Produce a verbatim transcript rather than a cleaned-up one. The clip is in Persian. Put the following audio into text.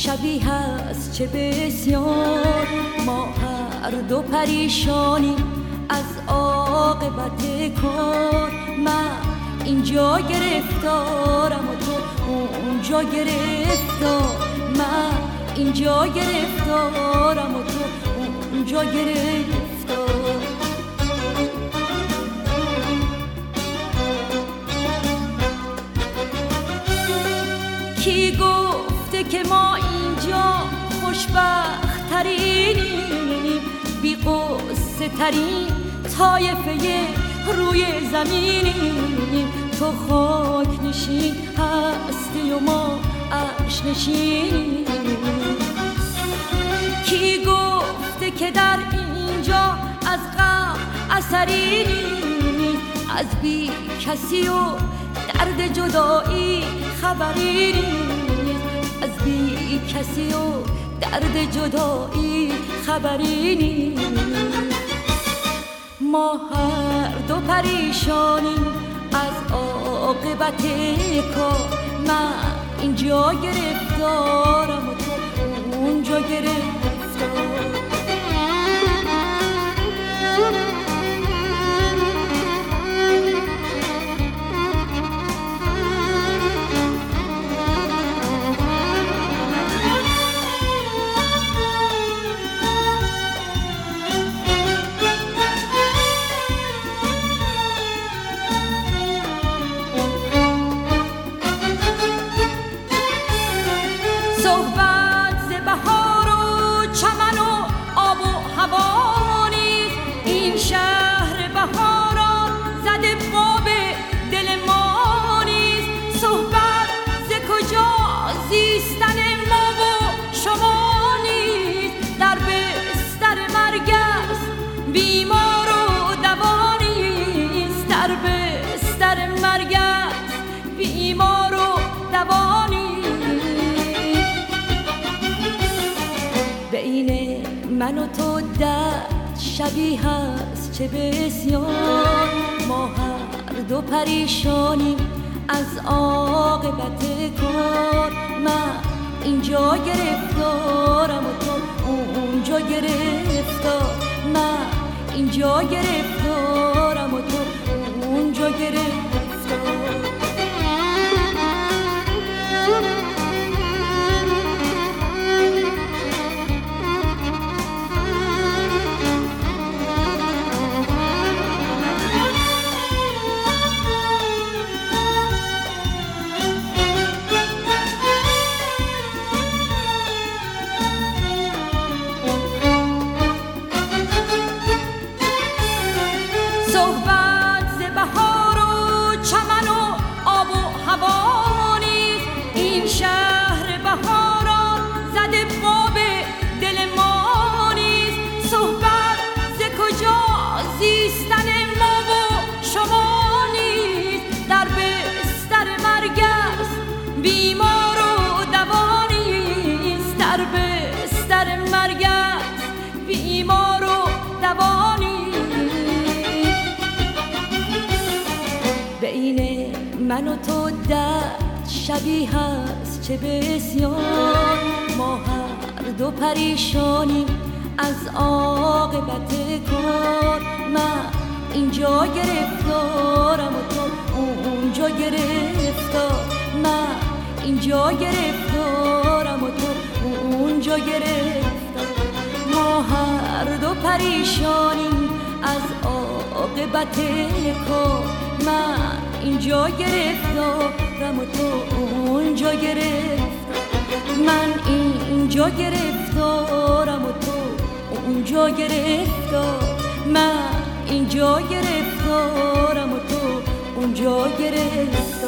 شبیه است چه بسیار، ما هر دو پریشانی از عاقبت کار. من اینجا گرفتارم و تو اونجا گرفتار، من اینجا گرفتارم و تو اونجا گرفتار. کی گفته که ما اینجا خوشبخت ترینیم، بی قصه ترین طایفه روی زمینیم. تو خاک نشین هستی و ما عرش نشینیم. کی گفته که در اینجا از غم اثری نیست، از بی کسی و درد جدایی خبری نیست، از بی کسی و درد جدایی خبری نیست. ما هر دو پریشانیم از عاقبت کار. من اینجا گرفتارم و تو اونجا گرفتار. صحبت ز بهار و چمن و آب و هوا نیست، این شهر بهاران زده باب دل ما نیست. صحبت ز کجا زیستن ما و شما نیست، در بستر مرگ است بیمار و دوا نیست، در بستر مرگ است بیمار و دوا نیست. بین من و تو درد شبیه است چه بسیار، ما هر دو پریشانیم از عاقبت کار. من اینجا گرفتارم و تو اونجا گرفتار، من اینجا گرفتارم و تو اونجا گرفتار. صحبت ز بهار و چمن و آب و هوا نیست، این شهر بهاران زده باب دل ما نیست. صحبت ز کجا زیستن ما و شما نیست، در بستر مرگ است بیمار و دوا نیست، در بستر مرگ است بیمار و دوا نیست. بین من و تو درد شبیه است چه بسیار، ما هر دو پریشانیم از عاقبت کار. من اینجا گرفتارم و تو اونجا گرفتار، من اینجا گرفتارم و تو اونجا گرفتار. ما هر دو پریشانیم از عاقبت کار. من اینجا گرفتارم و تو اونجا گرفتار، من اینجا گرفتارم و تو اونجا گرفتار، من اینجا گرفتارم و تو اونجا گرفتار.